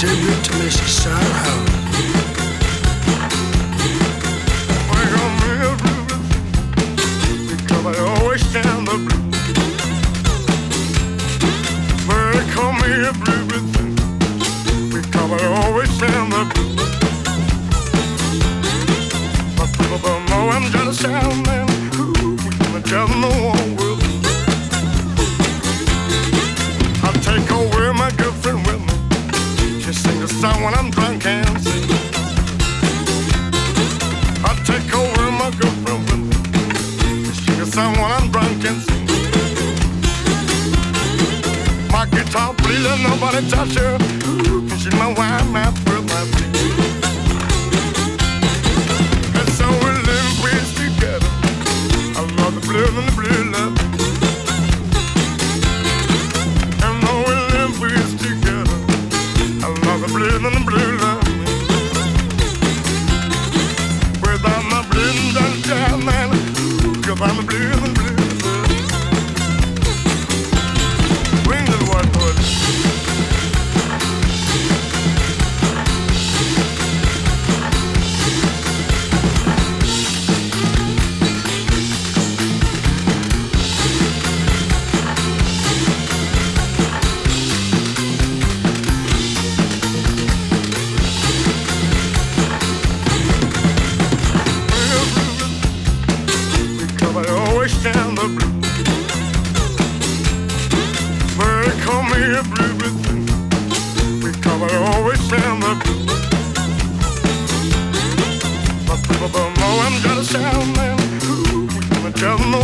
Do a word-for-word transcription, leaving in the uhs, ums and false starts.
tribute to Mister Soho. Wake on me a blues, because I always stand the blues. Wake on me a blues, because I always stand the blues. But people don't know I'm just a sound man. Ooh, we just no one will. I'll take away my girlfriend with me. She sing a song when I'm drunk and sing. I'll take over my girlfriend with me. She sing a song when I'm drunk and sing. My guitar pleasing, nobody touch her. Ooh, she's my wine, my pearl, my tea. And so we live in peace together. I love the blue and the blue love. And though we live in peace together, I love the blue and the blue love. Without my blue and the child, man, cause I'm the blue and the blue love. Bring the white boy. Stand the blue. Well, they call me a blue because I always stand the blue. But people don't know I'm just a sound man. Ooh, we just know